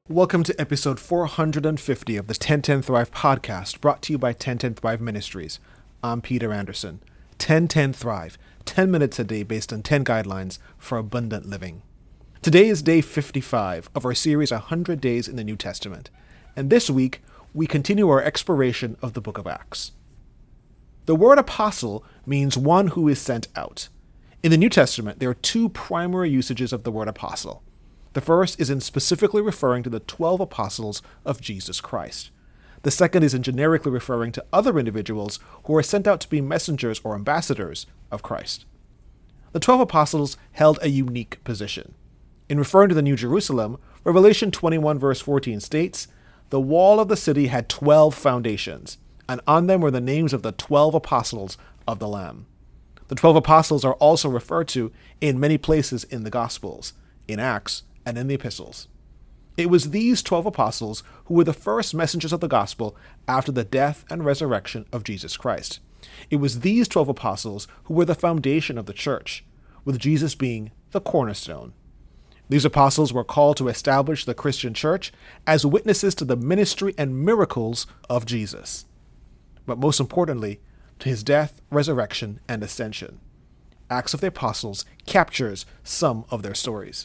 Welcome to episode 450 of the 1010 Thrive podcast, brought to you by 1010 Thrive Ministries. I'm Peter Anderson. 1010 Thrive, 10 minutes a day based on 10 guidelines for abundant living. Today is day 55 of our series 100 Days in the New Testament, and this week we continue our exploration of the book of Acts. The word apostle means one who is sent out. In the New Testament, there are two primary usages of the word apostle. The first is in specifically referring to the 12 apostles of Jesus Christ. The second is in generically referring to other individuals who are sent out to be messengers or ambassadors of Christ. The 12 apostles held a unique position. In referring to the New Jerusalem, Revelation 21 verse 14 states, "The wall of the city had 12 foundations, and on them were the names of the 12 apostles of the Lamb." The 12 apostles are also referred to in many places in the Gospels, in Acts, and in the epistles. It was these 12 apostles who were the first messengers of the gospel after the death and resurrection of Jesus Christ. It was these 12 apostles who were the foundation of the church, with Jesus being the cornerstone. These apostles were called to establish the Christian church as witnesses to the ministry and miracles of Jesus, but most importantly, to his death, resurrection, and ascension. Acts of the Apostles captures some of their stories.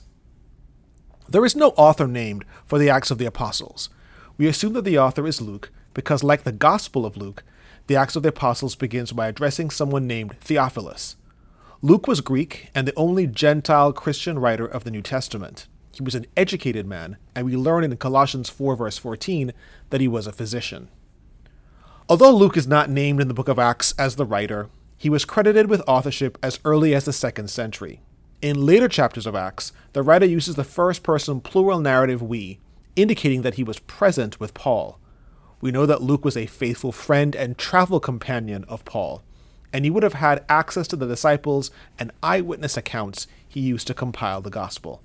There is no author named for the Acts of the Apostles. We assume that the author is Luke because, like the Gospel of Luke, the Acts of the Apostles begins by addressing someone named Theophilus. Luke was Greek and the only Gentile Christian writer of the New Testament. He was an educated man, and we learn in Colossians 4 verse 14 that he was a physician. Although Luke is not named in the book of Acts as the writer, he was credited with authorship as early as the 2nd century. In later chapters of Acts, the writer uses the first-person plural narrative we, indicating that he was present with Paul. We know that Luke was a faithful friend and travel companion of Paul, and he would have had access to the disciples and eyewitness accounts he used to compile the gospel.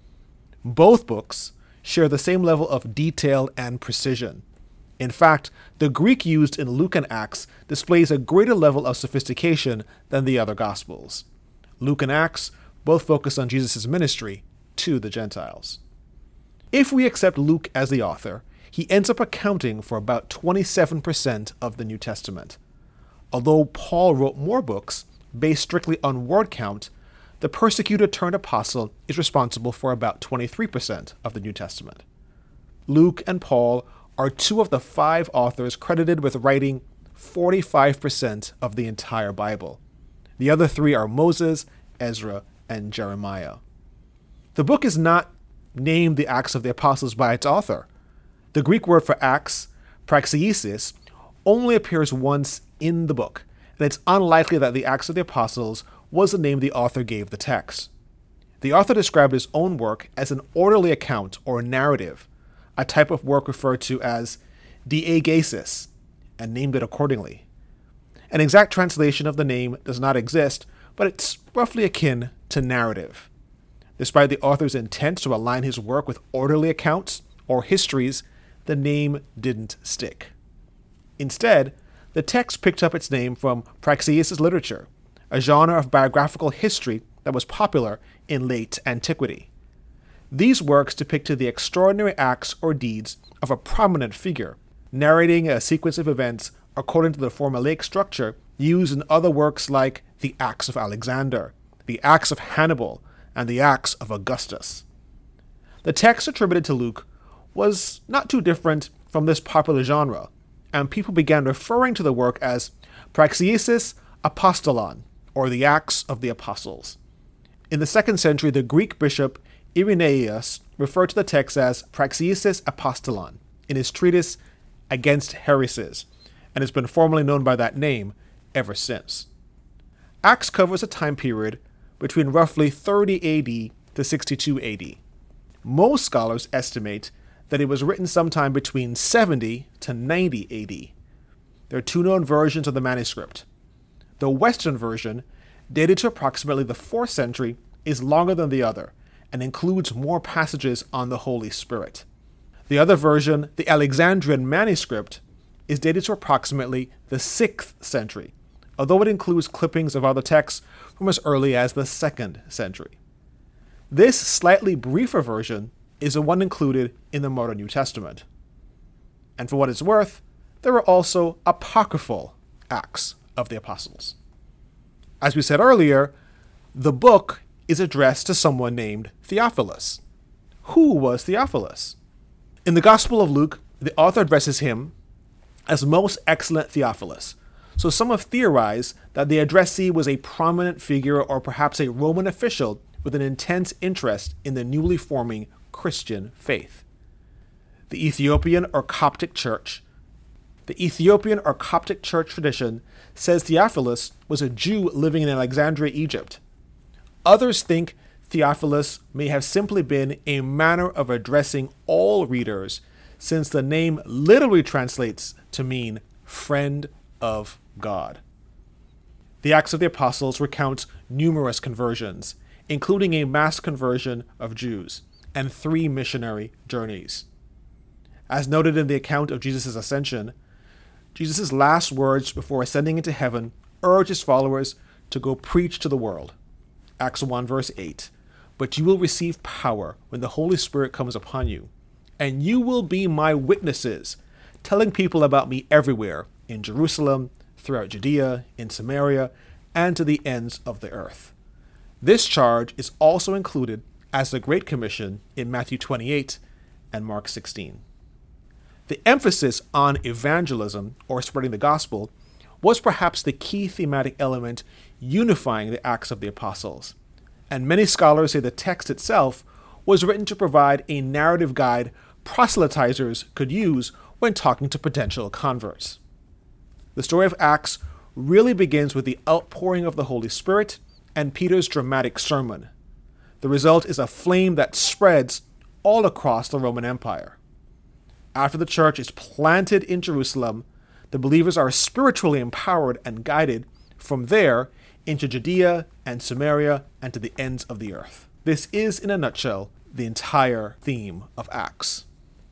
Both books share the same level of detail and precision. In fact, the Greek used in Luke and Acts displays a greater level of sophistication than the other gospels. Luke and Acts both focus on Jesus' ministry to the Gentiles. If we accept Luke as the author, he ends up accounting for about 27% of the New Testament. Although Paul wrote more books, based strictly on word count, the persecutor turned apostle is responsible for about 23% of the New Testament. Luke and Paul are two of the 5 authors credited with writing 45% of the entire Bible. The other 3 are Moses, Ezra, and Jeremiah. The book is not named the Acts of the Apostles by its author. The Greek word for Acts, praxiesis, only appears once in the book, and it's unlikely that the Acts of the Apostles was the name the author gave the text. The author described his own work as an orderly account or narrative, a type of work referred to as diegesis, and named it accordingly. An exact translation of the name does not exist, but it's roughly akin to narrative. Despite the author's intent to align his work with orderly accounts or histories, the name didn't stick. Instead, the text picked up its name from praxiesis literature, a genre of biographical history that was popular in late antiquity. These works depicted the extraordinary acts or deeds of a prominent figure, narrating a sequence of events according to the formulaic structure used in other works like the Acts of Alexander, the Acts of Hannibal, and the Acts of Augustus. The text attributed to Luke was not too different from this popular genre, and people began referring to the work as Praxiesis Apostolon, or the Acts of the Apostles. In the 2nd century, the Greek bishop Irenaeus referred to the text as Praxiesis Apostolon in his treatise Against Heresies, and has been formally known by that name ever since. Acts covers a time period between roughly 30 AD to 62 AD. Most scholars estimate that it was written sometime between 70 to 90 AD. There are 2 known versions of the manuscript. The Western version, dated to approximately the 4th century, is longer than the other and includes more passages on the Holy Spirit. The other version, the Alexandrian manuscript, is dated to approximately the 6th century, although it includes clippings of other texts from as early as the 2nd century. This slightly briefer version is the one included in the modern New Testament. And for what it's worth, there are also apocryphal Acts of the Apostles. As we said earlier, the book is addressed to someone named Theophilus. Who was Theophilus? In the Gospel of Luke, the author addresses him as Most Excellent Theophilus. So some have theorized that the addressee was a prominent figure or perhaps a Roman official with an intense interest in the newly forming Christian faith. The Ethiopian or Coptic Church tradition says Theophilus was a Jew living in Alexandria, Egypt. Others think Theophilus may have simply been a manner of addressing all readers, since the name literally translates to mean friend of God. The Acts of the Apostles recounts numerous conversions, including a mass conversion of Jews and 3 missionary journeys. As noted in the account of Jesus' ascension, Jesus' last words before ascending into heaven urge his followers to go preach to the world. Acts 1 verse 8, "But you will receive power when the Holy Spirit comes upon you, and you will be my witnesses, telling people about me everywhere, in Jerusalem, throughout Judea, in Samaria, and to the ends of the earth." This charge is also included as the Great Commission in Matthew 28 and Mark 16. The emphasis on evangelism, or spreading the gospel, was perhaps the key thematic element unifying the Acts of the Apostles, and many scholars say the text itself was written to provide a narrative guide proselytizers could use when talking to potential converts. The story of Acts really begins with the outpouring of the Holy Spirit and Peter's dramatic sermon. The result is a flame that spreads all across the Roman Empire. After the church is planted in Jerusalem, the believers are spiritually empowered and guided from there into Judea and Samaria and to the ends of the earth. This is, in a nutshell, the entire theme of Acts.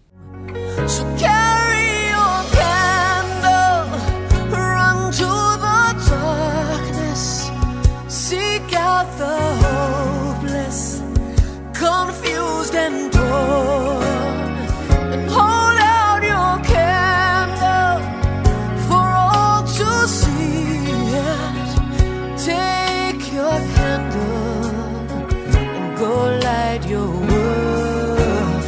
So carry your candle, run to the darkness, seek out the hopeless, confused and torn, and hold out your candle for all to see it. Take your candle and go light your world.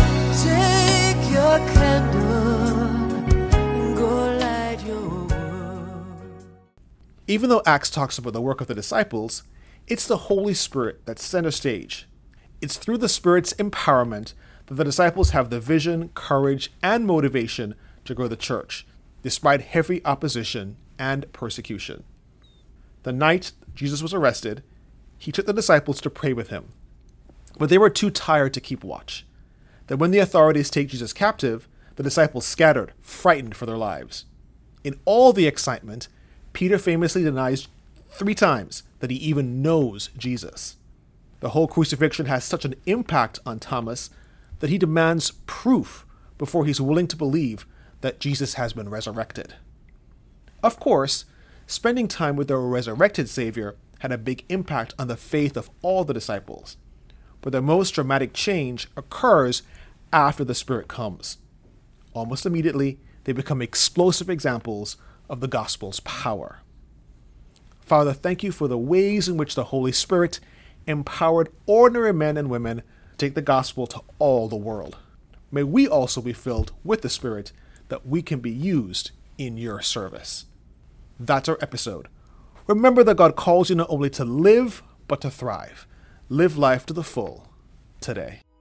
Take your candle and go light your world. Even though Acts talks about the work of the disciples, it's the Holy Spirit that's center stage. It's through the Spirit's empowerment that the disciples have the vision, courage, and motivation to grow the church, despite heavy opposition and persecution. The night Jesus was arrested, he took the disciples to pray with him, but they were too tired to keep watch. Then when the authorities take Jesus captive, the disciples scattered, frightened for their lives. In all the excitement, Peter famously denies 3 times that he even knows Jesus. The whole crucifixion has such an impact on Thomas that he demands proof before he's willing to believe that Jesus has been resurrected. Of course, spending time with the resurrected Savior had a big impact on the faith of all the disciples, but the most dramatic change occurs after the Spirit comes. Almost immediately, they become explosive examples of the gospel's power. Father, thank you for the ways in which the Holy Spirit empowered ordinary men and women to take the gospel to all the world. May we also be filled with the Spirit that we can be used in your service. That's our episode. Remember that God calls you not only to live, but to thrive. Live life to the full today.